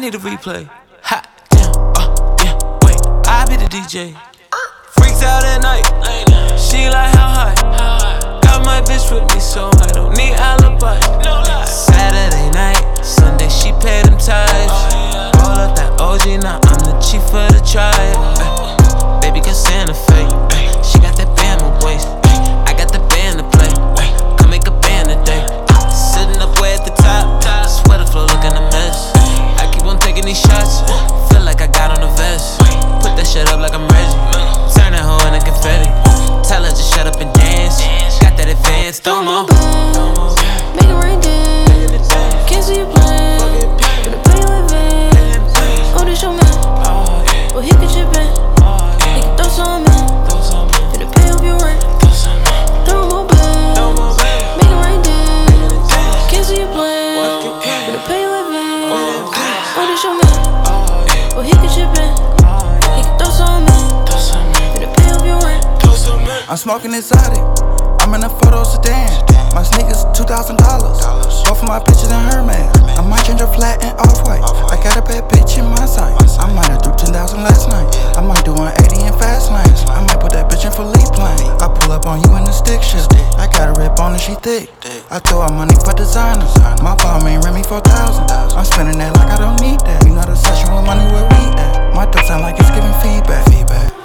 need a replay. Ha, damn, yeah, wait, I be the DJ. Freaks out at night, she like how high. Got my bitch with me, so I don't need alibi. Saturday night, Sunday she paid them ties. Roll up that OG, now I'm the chief of the tribe. Baby got Santa Fe, she got that Bama waist. I got the band to play, come make a band today. Sitting up way at the top, sweater flow looking a mess. I keep on taking these shots, feel like I got on a vest. Put that shit up like I'm Reggie, turn that hoe into confetti. Tell her just shut up and dance, got that advance, don't know. Make it rain dance, can't see you playing. Gonna pay you advance, oh this your man. Well he can chip in, he can throw some in. Gonna pay up your rent, throw more bands. Make it rain dance, can't see you playing. Gonna pay you advance, oh this your man. Well he can chip in, he can throw some in. Gonna pay up your rent. I'm smoking exotic, I'm in a photo sedan. My sneakers $2,000, both of my pictures in Hermes. I might change her flat and off-white. I got a bad bitch in my sight. I might have do 10,000 last night. I might do 180 in fast lanes. I might put that bitch in for lead plane. I pull up on you in the stick shift. I got a rip on and she thick. I throw out money for designers. My palm ain't rent me 4,000. I'm spending that like I don't need that. You know the session with money where we at. My dope sound like it's giving feedback.